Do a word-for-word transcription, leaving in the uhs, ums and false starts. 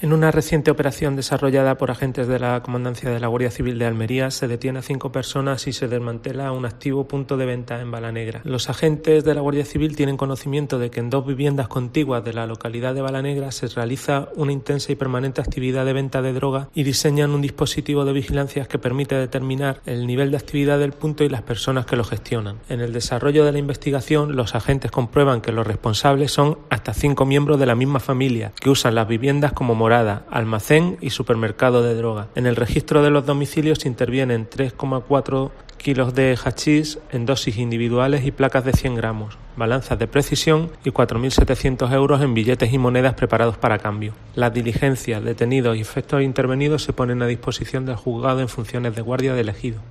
En una reciente operación desarrollada por agentes de la Comandancia de la Guardia Civil de Almería, se detiene a cinco personas y se desmantela un activo punto de venta en Balanegra. Los agentes de la Guardia Civil tienen conocimiento de que en dos viviendas contiguas de la localidad de Balanegra se realiza una intensa y permanente actividad de venta de droga y diseñan un dispositivo de vigilancia que permite determinar el nivel de actividad del punto y las personas que lo gestionan. En el desarrollo de la investigación, los agentes comprueban que los responsables son hasta cinco miembros de la misma familia, que usan las viviendas como morada, almacén y supermercado de droga. En el registro de los domicilios se intervienen tres coma cuatro kilos de hachís en dosis individuales y placas de cien gramos, balanzas de precisión y cuatro mil setecientos euros en billetes y monedas preparados para cambio. Las diligencias, detenidos y efectos intervenidos se ponen a disposición del juzgado en funciones de guardia de Ejido.